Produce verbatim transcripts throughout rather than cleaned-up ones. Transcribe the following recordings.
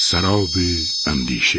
سراب اندیشه.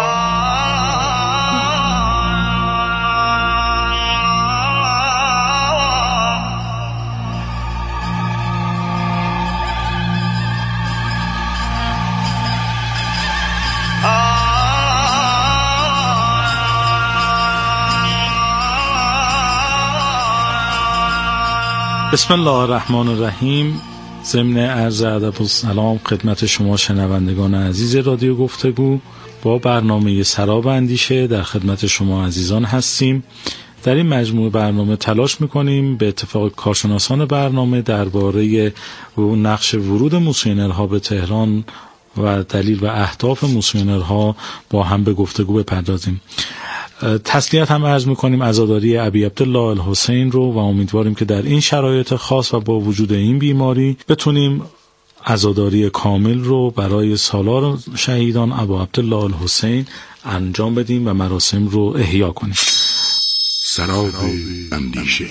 بسم الله الرحمن الرحیم. ضمن عرض ادب و سلام خدمت شما شنوندگان عزیز رادیو گفتگو، با برنامه سراب اندیشه در خدمت شما عزیزان هستیم. در این مجموعه برنامه تلاش میکنیم به اتفاق کارشناسان برنامه درباره نقش ورود موسیونرها به تهران و دلیل و اهداف موسیونرها با هم به گفتگو بپردازیم. تسلیت هم عرض میکنیم عزاداری ابی عبدالله الحسین رو و امیدواریم که در این شرایط خاص و با وجود این بیماری بتونیم عزاداری کامل رو برای سالار شهیدان ابی عبدالله الحسین انجام بدیم و مراسم رو احیا کنیم. سراب اندیشه.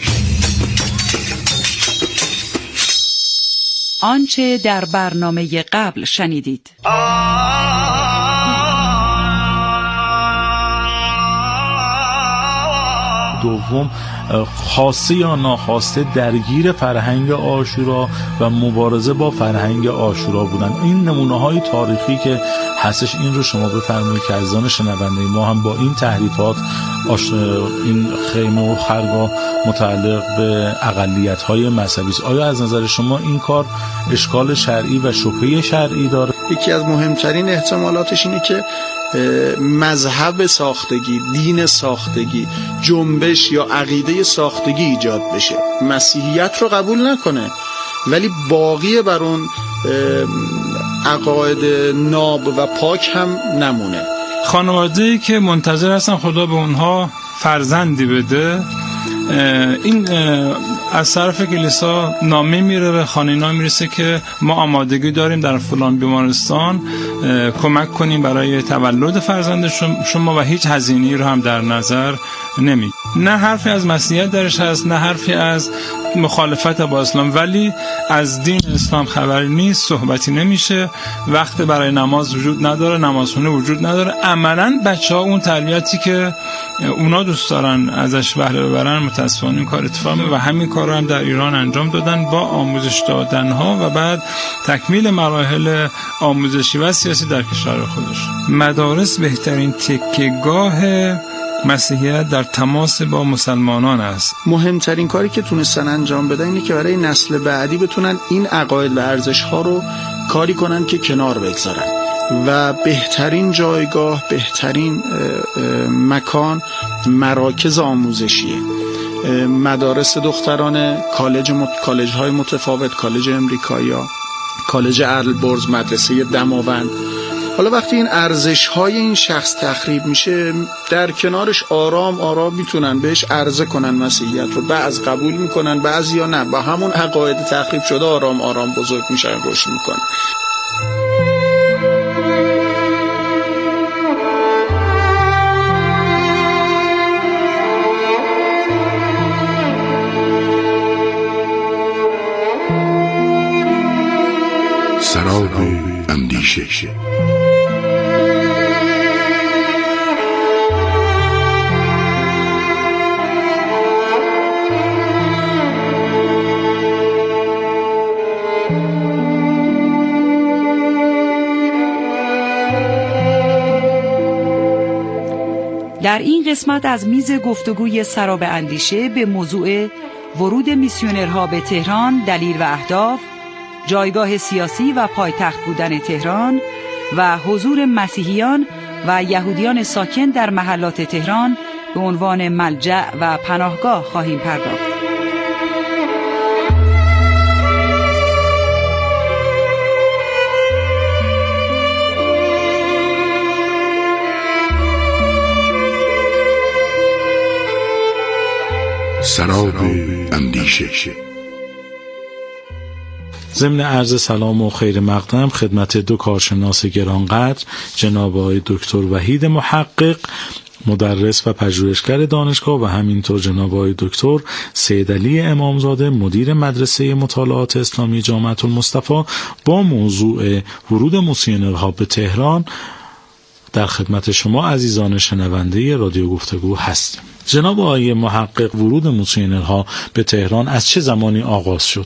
آنچه در برنامه قبل شنیدید. دوم، خواسته یا ناخواسته درگیر فرهنگ عاشورا و مبارزه با فرهنگ عاشورا بودن. این نمونه های تاریخی که هستش این رو شما بفرمایید که عزیزان شنونده ما هم با این تحریفات این خیمه و خرگاه متعلق به اقلیت های مذهبی است. آیا از نظر شما این کار اشکال شرعی و شبهه شرعی داره؟ یکی از مهمترین احتمالاتش اینه که مذهب ساختگی، دین ساختگی، جنبش یا عقیده ساختگی ایجاد بشه، مسیحیت رو قبول نکنه ولی باقی بر اون عقاید ناب و پاک هم نمونه. خانواده‌ای که منتظر هستن خدا به اونها فرزندی بده، این از طرف کلیسا نامه میره به خانینا میرسه که ما آمادگی داریم در فلان بیمارستان کمک کنیم برای تولد فرزند شما و هیچ هزینه‌ای رو هم در نظر نمی. نه حرفی از مسیحیت درش هست، نه حرفی از مخالفت با اسلام، ولی از دین اسلام خبری نیست، صحبتی نمیشه، وقت برای نماز وجود نداره، نمازخونه وجود نداره. عملاً بچه‌ها اون تربیتی که اونا دوست دارن ازش بهره ببرن متأسفانه این کار اتفاق میفته و همین کار رو هم در ایران انجام دادن با آموزش دادنها و بعد تکمیل مراحل آموزشی و سیاسی در کشور خودش. مدارس بهترین تکیه‌گاه مسیحیت در تماس با مسلمانان است. مهمترین کاری که تونستن انجام بدن اینه که برای نسل بعدی بتونن این عقاید و ارزش‌ها رو کاری کنن که کنار بگذارن و بهترین جایگاه، بهترین مکان مراکز آموزشیه. مدارس دخترانه، کالج مت... کالج‌های متفاوت، کالج امریکایا، کالج ارلبرز، مدرسه دماوند. حالا وقتی این ارزش‌های این شخص تخریب میشه، در کنارش آرام آرام میتونن بهش عرضه کنن مسیحیت رو، بعض قبول میکنن بعضیا نه، با همون عقاید تخریب شده آرام آرام بزرگ میشن، رشد میکنن. سراب اندیشه. در این قسمت از میز گفتگوی سراب اندیشه به موضوع ورود میسیونرها به تهران، دلیل و اهداف، جایگاه سیاسی و پایتخت بودن تهران و حضور مسیحیان و یهودیان ساکن در محلات تهران به عنوان ملجأ و پناهگاه خواهیم پرداخت. سراب اندیشه. ضمن عرض سلام و خیر مقدم خدمت دو کارشناس گرانقدر جناب آقای دکتر وحید محقق مدرس و پژوهشگر دانشگاه و همینطور جناب آقای دکتر سیدعلی امامزاده مدیر مدرسه مطالعات اسلامی جامعه المصطفی با موضوع ورود موسیونرها به تهران در خدمت شما عزیزان شنونده رادیو گفتگو هستیم. جناب آقای محقق، ورود موسیونرها به تهران از چه زمانی آغاز شد؟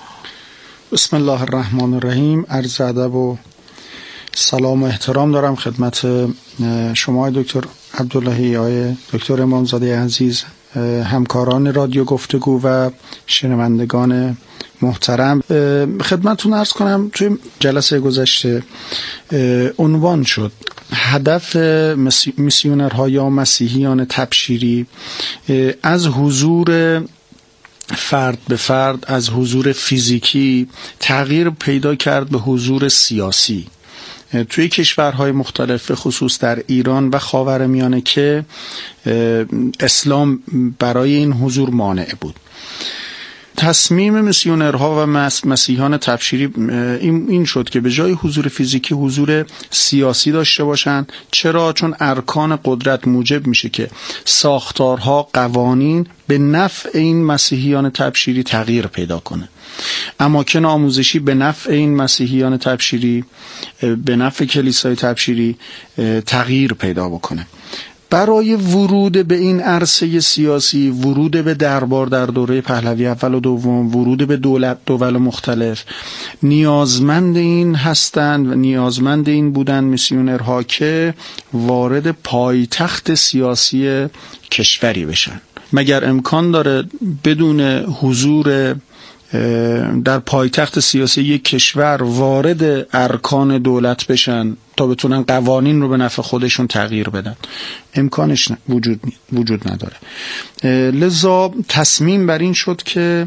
بسم الله الرحمن الرحیم. عرض ادب و سلام و احترام دارم خدمت شما دکتر عبداللهی، آقای دکتر امامزاده عزیز، همکاران رادیو گفتگو و شنوندگان محترم. خدمتتون عرض کنم توی جلسه گذشته عنوان شد هدف میسیونرها یا مسیحیان تبشیری از حضور فرد به فرد، از حضور فیزیکی تغییر پیدا کرد به حضور سیاسی توی کشورهای مختلف، خصوص در ایران و خاورمیانه که اسلام برای این حضور مانع بود. تصمیم میسیونرها و مسیحیان تبشیری این شد که به جای حضور فیزیکی حضور سیاسی داشته باشند. چرا؟ چون ارکان قدرت موجب میشه که ساختارها، قوانین به نفع این مسیحیان تبشیری تغییر پیدا کنه. اماکن آموزشی به نفع این مسیحیان تبشیری، به نفع کلیسای تبشیری تغییر پیدا بکنه. برای ورود به این عرصه سیاسی، ورود به دربار در دوره پهلوی اول و دوم، ورود به دولت دول مختلف، نیازمند این هستند و نیازمند این بودند میسیونرها که وارد پایتخت سیاسی کشوری بشن. مگر امکان داره بدون حضور در پایتخت سیاسی یک کشور وارد ارکان دولت بشن تا بتونن قوانین رو به نفع خودشون تغییر بدن؟ امکانش وجود وجود نداره. لذا تصمیم بر این شد که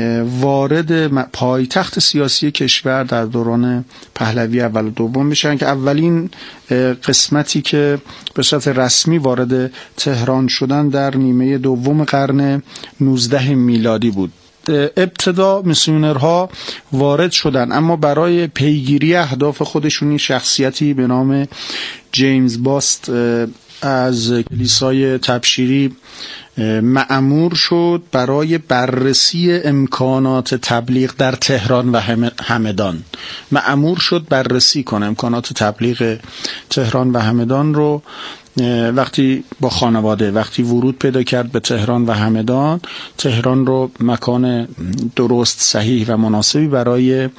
وارد پایتخت سیاسی کشور در دوران پهلوی اول و دوم بشن که اولین قسمتی که به صورت رسمی وارد تهران شدن در نیمه دوم قرن نوزده میلادی بود. ابتدا میسیونرها وارد شدن، اما برای پیگیری اهداف خودشون شخصیتی به نام جیمز باست از کلیسای تبشیری مأمور شد برای بررسی امکانات تبلیغ در تهران و همدان. مأمور شد بررسی کنه امکانات تبلیغ تهران و همدان رو. وقتی با خانواده وقتی ورود پیدا کرد به تهران و همدان، تهران رو مکان درست، صحیح و مناسبی برای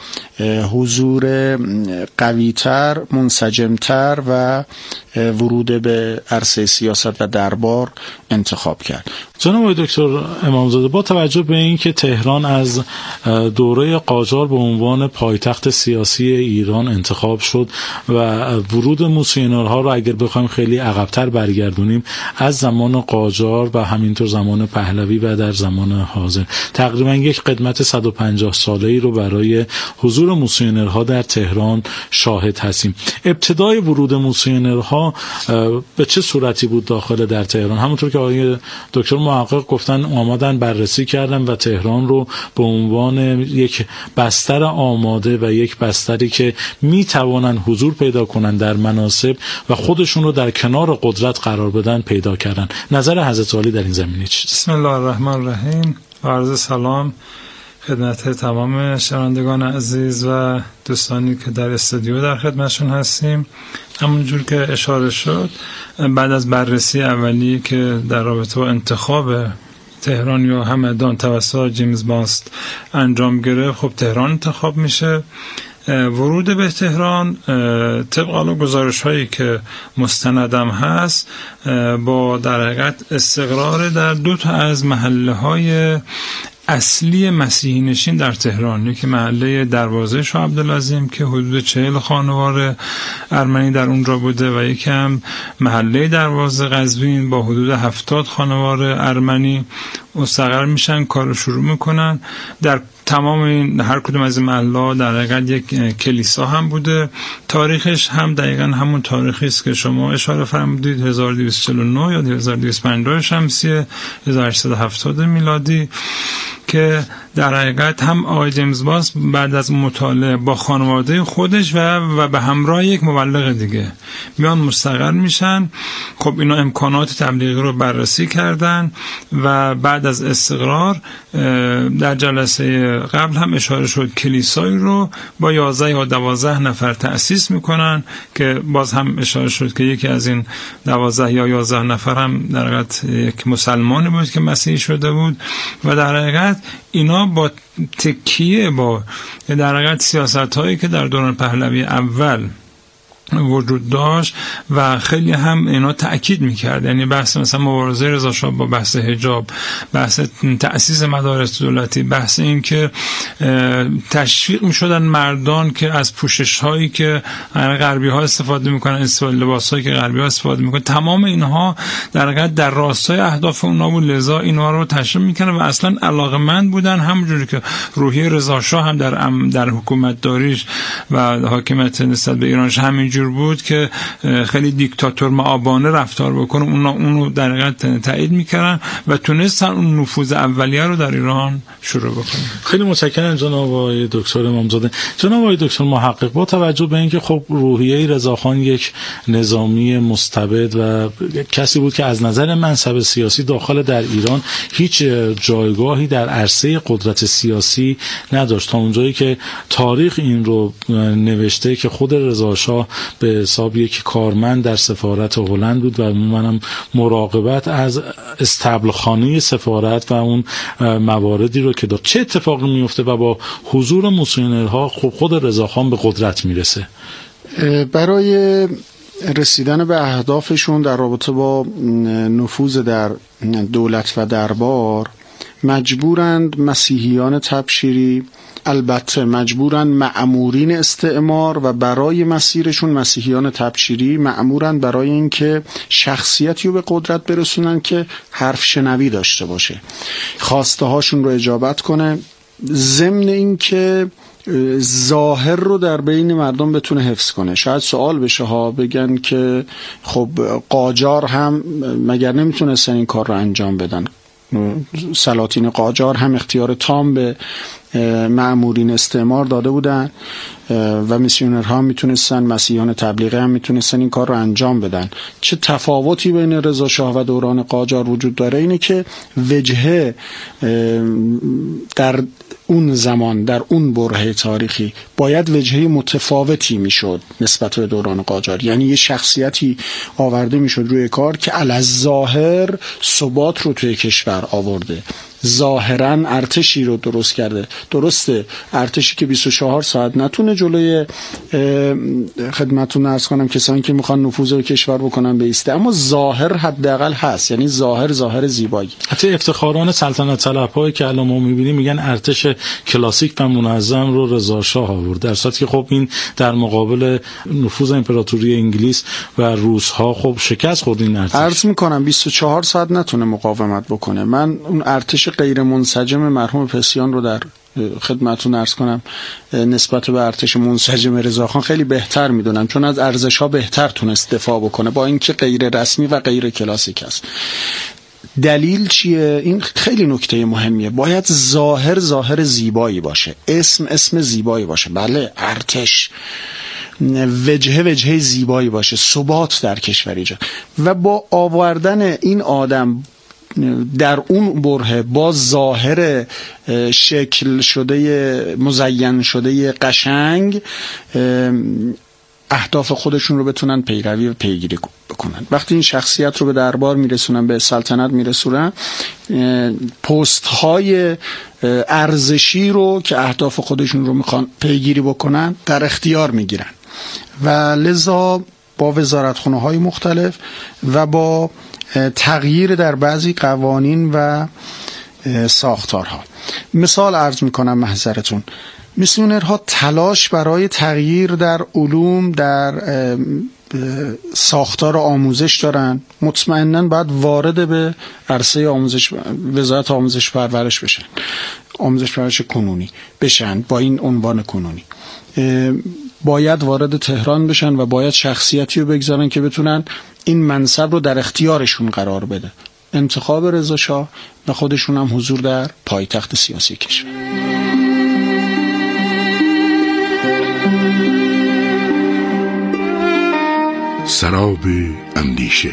حضور قوی‌تر، منسجم‌تر و ورود به عرصه سیاست و دربار انتخاب کرد. جناب دکتر امامزاده، با توجه به اینکه تهران از دوره قاجار به عنوان پایتخت سیاسی ایران انتخاب شد و ورود موسیونرها رو اگر بخوایم خیلی عقب‌تر برگردونیم از زمان قاجار و همینطور زمان پهلوی و در زمان حاضر، تقریبا یک قدمت صد و پنجاه ساله‌ای رو برای حضور موسیونرها در تهران شاهد هستیم. ابتدای ورود موسیونرها به چه صورتی بود داخل در تهران؟ همونطور که آقای دکتر محقق گفتن آمدن بررسی کردن و تهران رو به عنوان یک بستر آماده و یک بستری که میتوانن حضور پیدا کنن در مناصب و خودشون رو در کنار قدرت قرار بدن پیدا کردن. نظر حضرت عالی در این زمینه چیست؟ بسم الله الرحمن الرحیم. عرض سلام خدمت تمام شنوندگان عزیز و دوستانی که در استودیو در خدمتشون هستیم. همونجور که اشاره شد، بعد از بررسی اولی که در رابطه با انتخاب تهران یا همدان توسط جیمز باست انجام گرفت، خب تهران انتخاب میشه. ورود به تهران طبق گزارش هایی که مستندم هست با در حقیقت استقرار در دو تا از محله های اصلی مسیحی نشین در تهران، یکی محله دروازه شاه عبدالعظیم که حدود چهل خانوار ارمنی در اونجا بوده و یکی هم محله دروازه قزوین با حدود هفتاد خانوار ارمنی مستقر میشن، کارو شروع میکنن. در تمام این هر کدوم از این محله‌ها در حقیقت یک کلیسا هم بوده. تاریخش هم دقیقاً همون تاریخی است که شما اشاره فرمودید، هزار و دویست و چهل و نه یا هزار و دویست و پنجاه شمسی، هزار و هشتصد و هفتاد میلادی، که در حقیقت هم آقای جیمز باس بعد از مطالعه با خانواده خودش و و به همراه یک مبلغ دیگه میان مستقر میشن. خب اینا امکانات تبلیغی رو بررسی کردن و بعد از استقرار در جلسه قبل هم اشاره شد کلیسایی رو با یازده یا دوازده نفر تأسیس میکنن که باز هم اشاره شد که یکی از این دوازده یا یازده نفر هم در حقیقت یک مسلمانی بود که مسیحی شده بود و در حقیقت اینا با تکیه با در حقیقت سیاست هایی که در دوران پهلوی اول وجود داشت و خیلی هم اینا تأکید میکرد، یعنی بحث مثلا مبارزه رضا شاه با بحث حجاب، بحث تأسیس مدارس دولتی، بحث این که تشویق میشدن مردان که از پوشش هایی که غربی ها استفاده میکنن، استفاده لباس هایی که غربی ها استفاده میکنن، تمام اینها در حقیقت در راستای اهداف اونا بود، لذا اینها رو تشویق میکنن و اصلا علاقمند بودن. همونجوری که روحیه رضا شاه هم در در حکومت داریش و حاکمیت نسبت به ایرانش همین بود که خیلی دیکتاتور معابانه رفتار بکنه، اونا اونو در حقیقت تایید میکردن و تونستن اون نفوذ اولیه رو در ایران شروع بکنن. خیلی متشکرم جناب آقای دکتر امامزاده. جناب آقای دکتر محقق، با توجه به اینکه خب روحیه رضاخان یک نظامی مستبد و کسی بود که از نظر منصب سیاسی داخل در ایران هیچ جایگاهی در عرصه قدرت سیاسی نداشت، تا اونجایی که تاریخ این رو نوشته که خود رضا شاه به حساب یک کارمند در سفارت هلند بود و منم مراقبت از استبلخانه سفارت و اون مواردی رو که داشت. چه اتفاقی میفته و با حضور موسیونرها خب خود رضاخان به قدرت میرسه؟ برای رسیدن به اهدافشون در رابطه با نفوذ در دولت و دربار مجبورند مسیحیان تبشیری، البته مجبورن مأمورین استعمار و برای مسیرشون مسیحیان تبشیری مأمورن برای اینکه شخصیتی رو به قدرت برسونن که حرف شنوی داشته باشه، خواسته هاشون رو اجابت کنه، ضمن اینکه ظاهر رو در بین مردم بتونه حفظ کنه. شاید سوال بشه ها، بگن که خب قاجار هم مگر نمیتونستن این کار رو انجام بدن؟ سلاطین قاجار هم اختیار تام به مأمورین استعمار داده بودن و میسیونرها هم میتونستن، مسیحیان تبلیغی هم میتونستن این کار رو انجام بدن. چه تفاوتی بین رضا شاه و دوران قاجار وجود داره اینه که وجهه در اون زمان در اون برهه تاریخی باید وجهه متفاوتی میشد نسبت به دوران قاجار، یعنی یه شخصیتی آورده میشد روی کار که الظاهر ثبات رو توی کشور آورده، ظاهرا ارتشی رو درست کرده. درسته ارتشی که بیست و چهار ساعت نتونه جلوی خدمتتون عرض کنم کسانی که میخوان نفوذ رو کشور بکنن بیسته، اما ظاهر حداقل هست، یعنی ظاهر ظاهر زیبایی. حتی افتخاران سلطنت طلب‌هایی که الان ما می‌بینیم میگن ارتش کلاسیک و منظم رو رضا شاه آورد، در صورتی که خب این در مقابل نفوذ امپراتوری انگلیس و روس‌ها خب شکست خورد این ارتش. عرض میکنم بیست و چهار ساعت نتونه مقاومت بکنه. من اون ارتش غیر منسجم مرحوم پسیان رو در خدمتتون عرض کنم نسبت به ارتش منسجم رضاخان خیلی بهتر میدونم، چون از ارزش‌ها بهتر تونست دفاع بکنه با اینکه غیر رسمی و غیر کلاسیک است. دلیل چیه؟ این خیلی نکته مهمیه. باید ظاهر ظاهر زیبایی باشه، اسم اسم زیبایی باشه. بله ارتش وجهه وجهه زیبایی باشه، ثبات در کشور ایجاد، و با آوردن این آدم در اون برهه با ظاهر شکل شده مزین شده قشنگ اهداف خودشون رو بتونن پیروی و پیگیری بکنن. وقتی این شخصیت رو به دربار میرسونن، به سلطنت میرسونن، پست های ارزشی رو که اهداف خودشون رو میخوان پیگیری بکنن در اختیار میگیرن و لذا با وزارتخانه های مختلف و با تغییر در بعضی قوانین و ساختارها. مثال عرض میکنم محضرتون، میسیونرها تلاش برای تغییر در علوم، در ساختار آموزش دارن، مطمئناً باید وارد به عرصه آموزش وزارت آموزش پرورش بشن، آموزش پرورش کنونی بشن، با این عنوان کنونی باید وارد تهران بشن و باید شخصیتی رو بگذارن که بتونن این منصب رو در اختیارشون قرار بده. انتخاب رضا شاه و خودشون هم حضور در پایتخت سیاسی کشور. سراب اندیشه.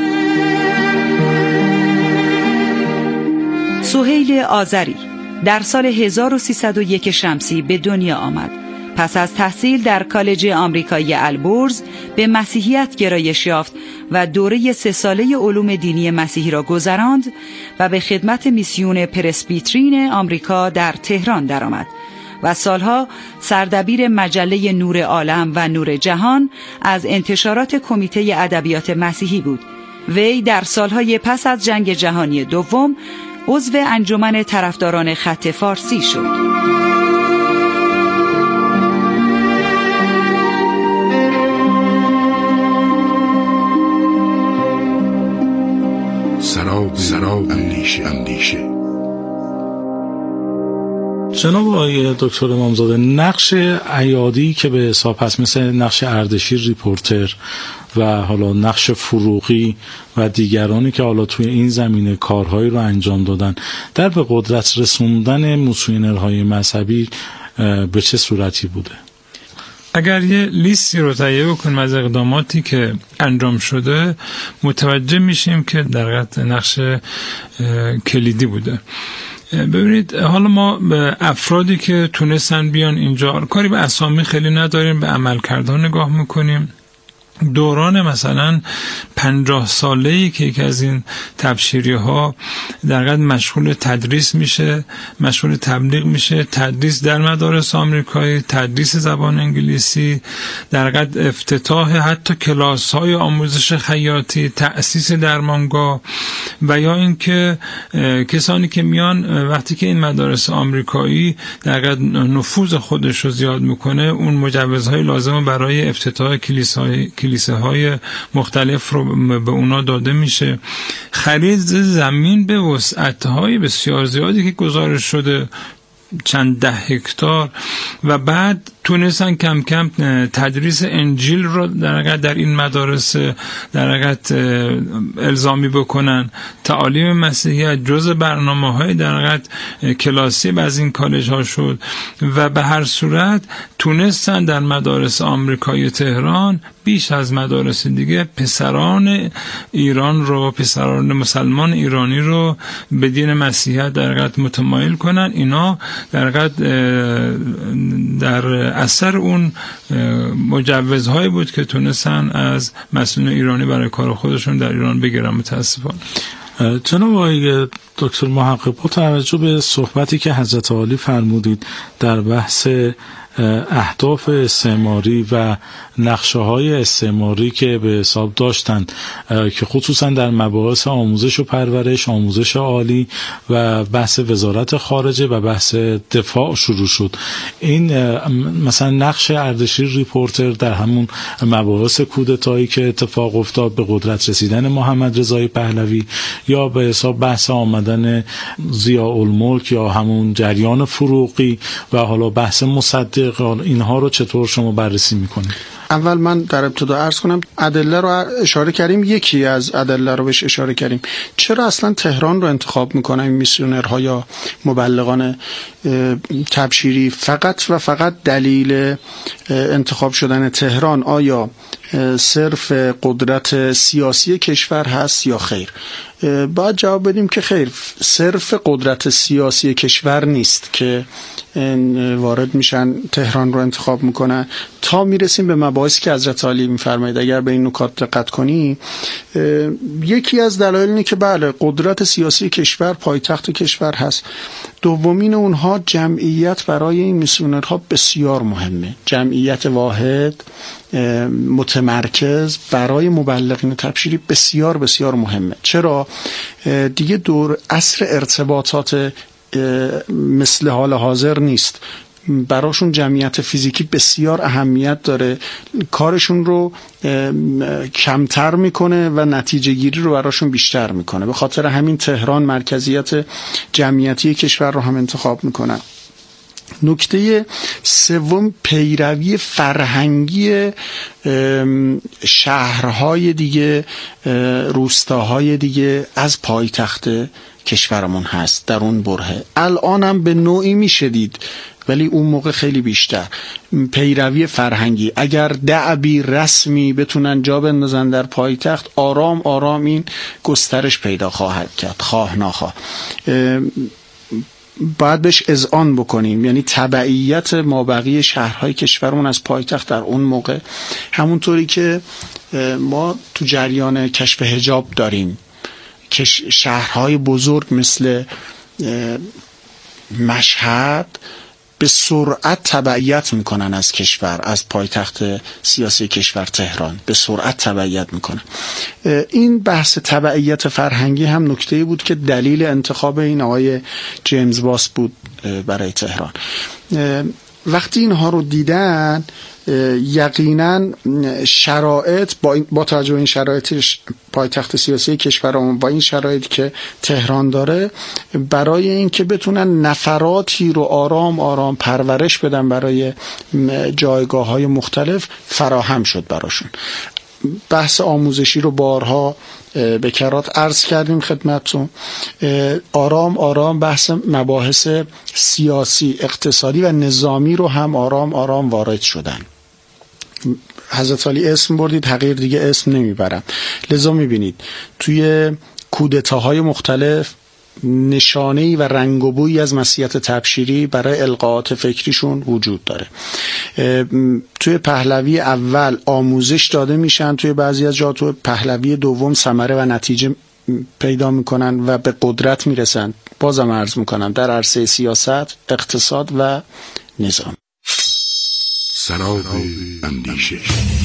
سهیل آذری در سال هزار و سیصد و یک شمسی به دنیا آمد. پس از تحصیل در کالج آمریکایی البرز به مسیحیت گرایش یافت و دوره سه ساله علوم دینی مسیحی را گذراند و به خدمت میسیون پرسبیترین آمریکا در تهران درآمد و سالها سردبیر مجله نور عالم و نور جهان از انتشارات کمیته ادبیات مسیحی بود. وی در سالهای پس از جنگ جهانی دوم عضو انجمن طرفداران خط فارسی شد. سراب سراب اندیشه اندیشه. جناب آقای دکتر امامزاده، نقش عیادی که به حساب هست مثل نقش اردشیر ریپورتر و حالا نقش فروغی و دیگرانی که حالا توی این زمینه کارهایی رو انجام دادن در به قدرت رسوندن میسیونرهای مذهبی به چه صورتی بوده؟ اگر یه لیستی رو تهیه بکنیم از اقداماتی که انجام شده متوجه میشیم که در حقیقت نقش کلیدی بوده. ببینید حالا ما به افرادی که تونستن بیان اینجا، کاری به اسامی خیلی نداریم، به عملکردها نگاه میکنیم. دوران مثلا پنجاه ساله‌ای که یکی از این تبشیری ها در حقیقت مشغول تدریس میشه، مشغول تبلیغ میشه، تدریس در مدارس آمریکایی، تدریس زبان انگلیسی، در حقیقت افتتاح حتی کلاس های آموزش خیاطی، تأسیس درمانگاه، و یا اینکه کسانی که میان وقتی که این مدارس آمریکایی در حقیقت نفوذ خودش رو زیاد میکنه، اون مجوزهای لازم برای افتتاح کلیساهای کلیسه های مختلف رو به اونا داده میشه. خرید زمین به وسعت‌های بسیار زیادی که گزارش شده، چند ده هکتار، و بعد تونستن کم کم تدریس انجیل رو در حقیقت در این مدارس در حقیقت الزامی بکنن. تعالیم مسیحیت جزء برنامه‌های در حقیقت کلاسی از این کالج ها شد و به هر صورت تونستن در مدارس آمریکایی تهران بیش از مدارس دیگه پسران ایران رو، پسران مسلمان ایرانی رو به دین مسیحیت در حقیقت متمایل کنن. اینا در حقیقت در اثر اون مجوزهایی بود که تونستن از مسئولین ایرانی برای کار خودشون در ایران بگیرن. متاسفانه. جناب آقای دکتر محقق، با توجه به صحبتی که حضرت عالی فرمودید در بحث اهداف استعماری و نقشه های استعماری که به حساب داشتند که خصوصا در مباحث آموزش و پرورش، آموزش عالی و بحث وزارت خارجه و بحث دفاع شروع شد، این مثلا نقش اردشیر ریپورتر در همون مباحث کودتایی که اتفاق افتاد، به قدرت رسیدن محمد رضای پهلوی، یا به حساب بحث آمدن ضیاءالملک یا همون جریان فروغی و حالا بحث مصدق، اینها رو چطور شما بررسی میکنید؟ اول من در ابتدا عرض کنم ادله رو اشاره کردیم، یکی از ادله رو بهش اشاره کردیم. چرا اصلا تهران رو انتخاب میکنن این میسیونرها یا مبلغان تبشیری؟ فقط و فقط دلیل انتخاب شدن تهران آیا صرف قدرت سیاسی کشور هست یا خیر؟ باید جواب بدیم که خیر، صرف قدرت سیاسی کشور نیست که وارد میشن تهران رو انتخاب میکنن، تا میرسیم به مباحثی که حضرت عالی میفرمایید. اگر به این نکات دقت کنی، یکی از دلایل اینه که بله قدرت سیاسی کشور، پایتخت کشور هست. دومین اونها جمعیت برای این میسیونرها بسیار مهمه، جمعیت واحد متمرکز برای مبلغین تبشیری بسیار بسیار مهمه. چرا؟ دیگه دور عصر ارتباطات مثل حال حاضر نیست، براشون جمعیت فیزیکی بسیار اهمیت داره، کارشون رو کمتر میکنه و نتیجه گیری رو براشون بیشتر میکنه. به خاطر همین تهران مرکزیت جمعیتی کشور رو هم انتخاب میکنن. نکته سوم پیروی فرهنگی شهرهای دیگه، روستاهای دیگه از پایتخت کشورمون هست در اون برهه. الان هم به نوعی میشه دید، ولی اون موقع خیلی بیشتر. پیروی فرهنگی، اگر دعبی رسمی بتونن جا بندازن در پایتخت، آرام آرام این گسترش پیدا خواهد کرد، خواه ناخواه. باید بهش اذعان بکنیم، یعنی تبعیت مابقی شهرهای کشورمون از پایتخت در اون موقع. همونطوری که ما تو جریان کشف حجاب داریم که شهرهای بزرگ مثل مشهد به سرعت تبعیت میکنن از کشور، از پایتخت سیاسی کشور تهران به سرعت تبعیت میکنن. این بحث تبعیت فرهنگی هم نکته بود که دلیل انتخاب این آقای جیمز باس بود برای تهران. وقتی اینها رو دیدن، یقینا شرایط با, با توجه به این شرایط پایتخت سیاسی کشورمون، با این شرایطی که تهران داره، برای اینکه بتونن نفراتی رو آرام آرام پرورش بدن برای جایگاه‌های مختلف، فراهم شد براشون. بحث آموزشی رو بارها به کرات عرض کردیم خدمتتون. آرام آرام بحث مباحث سیاسی، اقتصادی و نظامی رو هم آرام آرام وارد شدن. حضرت علی اسم بردید، تغییر دیگه اسم نمیبرم. لذا میبینید توی کودتاهای مختلف نشانه‌ای و رنگ و بویی از مسیحیت تبشیری برای القاءات فکریشون وجود داره. توی پهلوی اول آموزش داده میشن، توی بعضی از جا توی پهلوی دوم ثمره و نتیجه پیدا میکنن و به قدرت میرسن. بازم عرض میکنم در عرصه سیاست، اقتصاد و نظام. سراب اندیشه.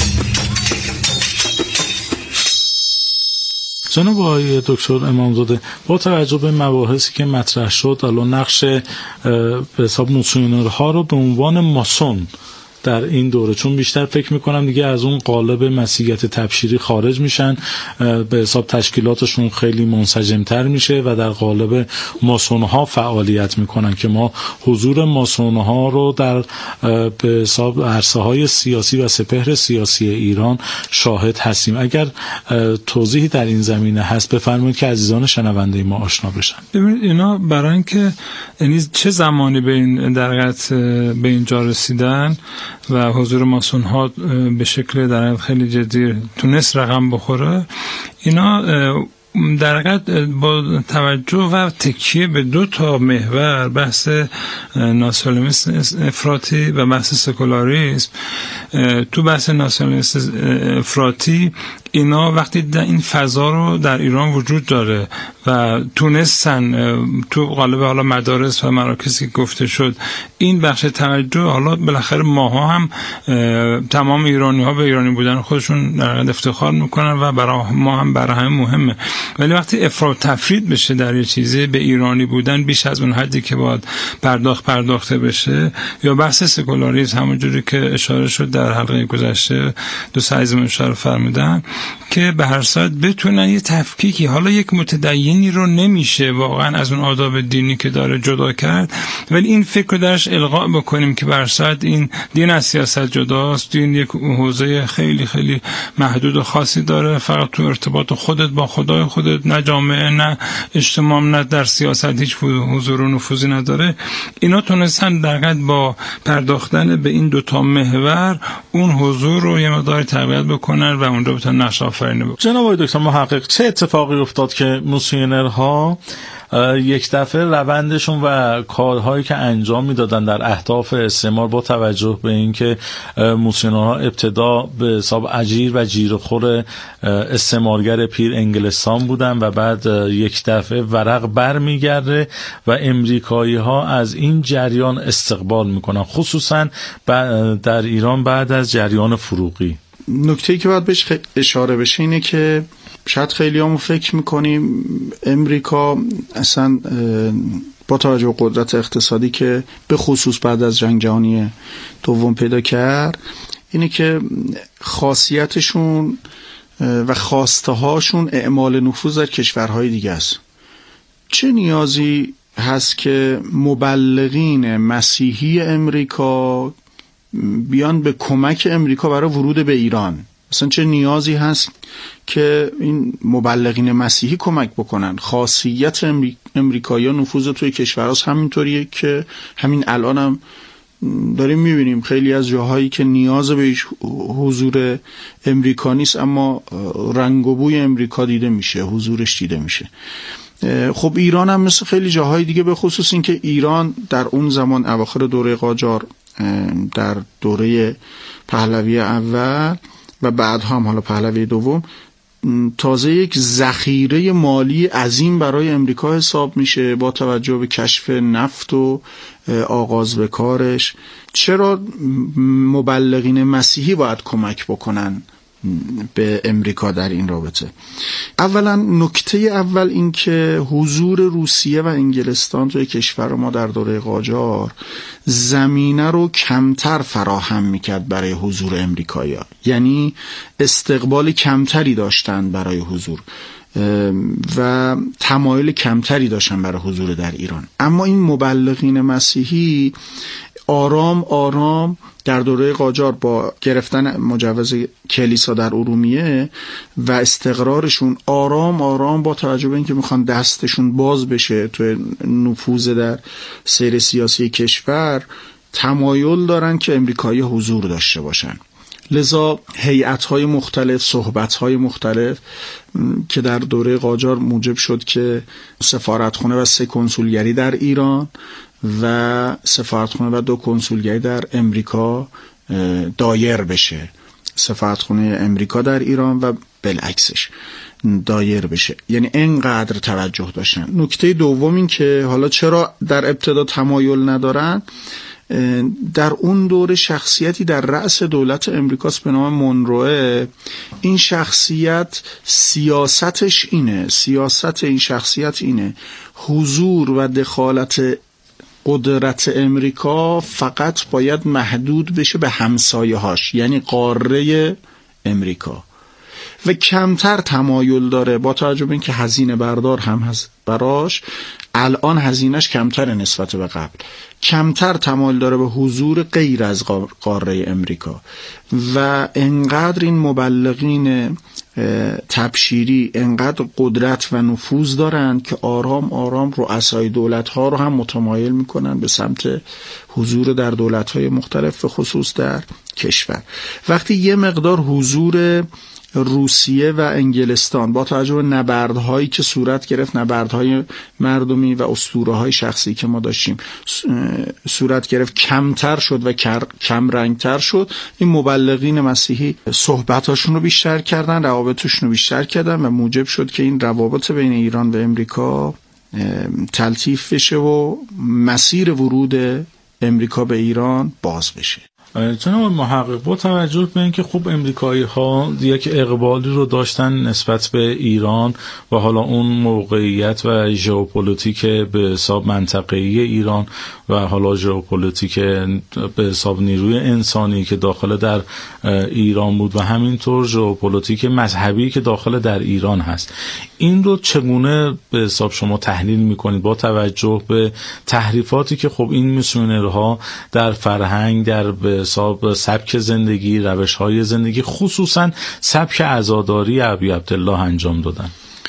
جناب آقای دکتر امامزاده، با توجه به مباحثی که مطرح شد، الان نقش به حساب موسیونرها رو به عنوان ماسون در این دوره، چون بیشتر فکر میکنم دیگه از اون قالب مسیحیت تبشیری خارج میشن، به حساب تشکیلاتشون خیلی منسجمتر میشه و در قالب ماسونها فعالیت میکنن که ما حضور ماسونها رو در به حساب عرصه های سیاسی و سپهر سیاسی ایران شاهد هستیم. اگر توضیحی در این زمینه هست بفرمایید که عزیزان شنونده ما آشنا بشن. ببینید اینا برای اینکه یعنی چه زمانی به این درگت به اینجا رسیدن و حضور ماسون ها به شکل در خیلی جدی تونست رقم بخوره، اینا در حقیقت با توجه و تکیه به دو تا محور، بحث ناسیونالیسم افراطی و بحث سکولاریسم. تو بحث ناسیونالیسم افراطی اینا وقتی این فضا رو در ایران وجود داره و تونستن تو قالب حالا مدارس و مراکزی که گفته شد این بخش توجه، حالا بالاخره ماها هم تمام ایرانی ها به ایرانی بودن خودشون در حقیقت افتخار میکنن و برای ما هم برای همه مهمه، ولی وقتی افراط تفرید بشه در یه چیزی، به ایرانی بودن بیش از اون حدی که باید پرداخت پرداخته بشه، یا بحث سکولاریسم همونجوری که اشاره شد در حلقه گذشته دو سایزمون اشاره فرمودن، که به هر صورت بتونن یه تفکیکی، حالا یک متدینی رو نمیشه واقعا از اون آداب دینی که داره جدا کرد، ولی این فکر رو درش القا بکنیم که به هر صورت این دین از سیاست جداست، دین یک حوزه خیلی خیلی محدود و خاصی داره، فقط تو ارتباط خودت با خدای خودت، نه جامعه نه اجتماع نه در سیاست هیچ حضور و نفوذی نداره. اینا تونستن در حقیقت با پرداختن به این دوتا محور اون حضور رو یه مقدار تقویت بکنن و اون رو بتونن نقش آفرینی بکنن. جناب آقای دکتر محقق، چه اتفاقی افتاد که موسیونرها یک دفعه روندشون و کارهایی که انجام میدادن در اهداف استعمار، با توجه به اینکه موسیونرها ابتدا به حساب اجیر و جیره‌خور استعمارگر پیر انگلستان بودن و بعد یک دفعه ورق بر میگرده و امریکایی ها از این جریان استقبال میکنن، خصوصا در ایران بعد از جریان فروغی؟ نکته‌ای که باید بهش اشاره بشه اینه که شاید خیلی همون فکر میکنیم امریکا اصلا با توجه به قدرت اقتصادی که به خصوص بعد از جنگ جهانی دوم پیدا کرد، اینه که خاصیتشون و خواسته هاشون اعمال نفوذ در کشورهای دیگه است. چه نیازی هست که مبلغین مسیحی امریکا بیان به کمک امریکا برای ورود به ایران. مثلا چه نیازی هست که این مبلغین مسیحی کمک بکنن؟ خاصیت امریکایی نفوذ توی کشورهاست همینطوریه که همین الان هم داریم میبینیم خیلی از جاهایی که نیاز به حضور امریکا نیست اما رنگ و بوی امریکا دیده میشه، حضورش دیده میشه. خب ایران هم مثل خیلی جاهای دیگه، به خصوص این که ایران در اون زمان اواخر دوره قاجار، در دوره پهلوی اول و بعد هم حالا پهلوی دوم، تازه یک ذخیره مالی عظیم برای امریکا حساب میشه با توجه به کشف نفت و آغاز به کارش. چرا مبلغین مسیحی باید کمک بکنن به امریکا در این رابطه؟ اولا نکته اول این که حضور روسیه و انگلستان توی کشور ما در دوره قاجار زمینه رو کمتر فراهم میکرد برای حضور امریکایی‌ها، یعنی استقبال کمتری داشتن برای حضور و تمایل کمتری داشتن برای حضور در ایران. اما این مبلغین مسیحی آرام آرام در دوره قاجار با گرفتن مجوز کلیسا در ارومیه و استقرارشون آرام آرام با توجه به اینکه میخوان دستشون باز بشه تو نفوذ در سیر سیاسی کشور، تمایل دارن که امریکایی حضور داشته باشن. لذا هیئت‌های مختلف، صحبت‌های مختلف که در دوره قاجار موجب شد که سفارتخانه و سه کنسولگری در ایران و سفارتخانه و دو کنسولگری در امریکا دایر بشه، سفارتخانه امریکا در ایران و بالعکسش دایر بشه، یعنی اینقدر توجه داشتن. نکته دوم این که حالا چرا در ابتدا تمایل ندارن، در اون دوره شخصیتی در رأس دولت امریکاست به نام مونروه. این شخصیت سیاستش اینه، سیاست این شخصیت اینه حضور و دخالت قدرت امریکا فقط باید محدود بشه به همسایه هاش، یعنی قاره امریکا، و کمتر تمایل داره با توجه به اینکه هزینه بردار هم هست براش، الان هزینهش کمتر نسبت به قبل، کمتر تمایل داره به حضور غیر از قاره امریکا. و انقدر این مبلغین تبشیری انقدر قدرت و نفوذ دارند که آرام آرام رؤسای دولت‌ها رو هم متمایل میکنن به سمت حضور در دولت‌های مختلف، به خصوص در کشور. وقتی یه مقدار حضور روسیه و انگلستان با توجه به نبردهایی که صورت گرفت، نبردهای مردمی و اسطوره‌های شخصی که ما داشتیم صورت گرفت، کمتر شد و کم رنگتر شد، این مبلغین مسیحی صحبتاشون رو بیشتر کردن، روابطشون رو بیشتر کردن و موجب شد که این روابط بین ایران و امریکا تلطیف بشه و مسیر ورود امریکا به ایران باز بشه. جناب محقق، با توجه به اینکه خوب امریکایی ها یک اقبالی رو داشتن نسبت به ایران و حالا اون موقعیت و ژئوپلیتیک به حساب منطقه‌ای ایران و حالا ژئوپلیتیک به حساب نیروی انسانی که داخل در ایران بود و همینطور ژئوپلیتیک مذهبی که داخل در ایران هست، این رو چگونه به حساب شما تحلیل میکنید با توجه به تحریفاتی که خب این میسیونرها در فرهنگ، در به حساب سبک زندگی، روش‌های زندگی، خصوصا سبک عزاداری ابی عبدالله انجام دادن؟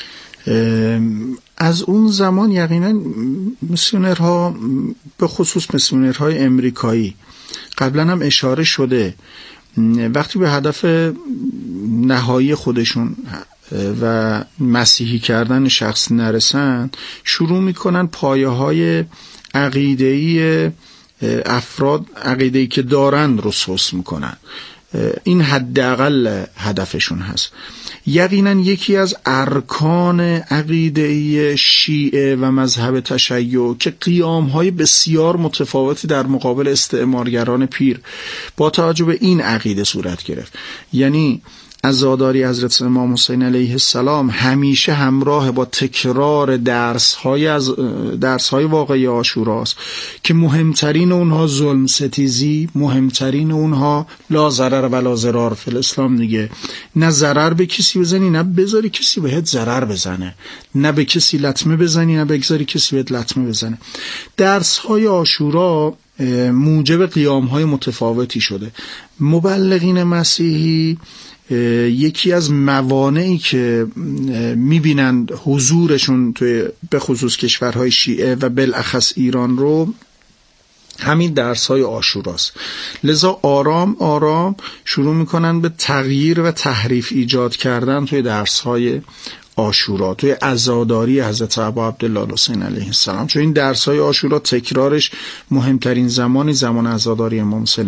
از اون زمان یقینا میسیونرها، به خصوص میسیونرهای امریکایی، قبلا هم اشاره شده، وقتی به هدف نهایی خودشون و مسیحی کردن شخص نرسن، شروع میکنن پایه های عقیده‌ای افراد، عقیده‌ای که دارند رو سوس میکنن. این حداقل هدفشون هست. یقینا یکی از ارکان عقیده‌ای شیعه و مذهب تشیع که قیام‌های بسیار متفاوتی در مقابل استعمارگران پیر با توجه به این عقیده صورت گرفت، یعنی عزاداری حضرت امام حسین علیه السلام همیشه همراه با تکرار درس‌های از درس‌های واقعی عاشوراست که مهمترین اونها ظلم ستیزی، مهمترین اونها لا ضرر ولا ضرار فی الاسلام دیگه، نه ضرر به کسی بزنی نه بذاری کسی بهت ضرر بزنه، نه به کسی لطمه بزنی نه بگذاری کسی بهت لطمه بزنه. درس‌های عاشورا موجب قیام‌های متفاوتی شده. مبلغین مسیحی یکی از موانعی که میبینند حضورشون توی به خصوص کشورهای شیعه و بالاخص ایران رو همین درس‌های عاشوراست. لذا آرام آرام شروع میکنن به تغییر و تحریف ایجاد کردن توی درس‌های عاشورا، توی عزاداری حضرت ابا عبدالله الحسین علیه السلام، چون این درس‌های عاشورا تکرارش مهمترین زمانی زمان عزاداری امام حسین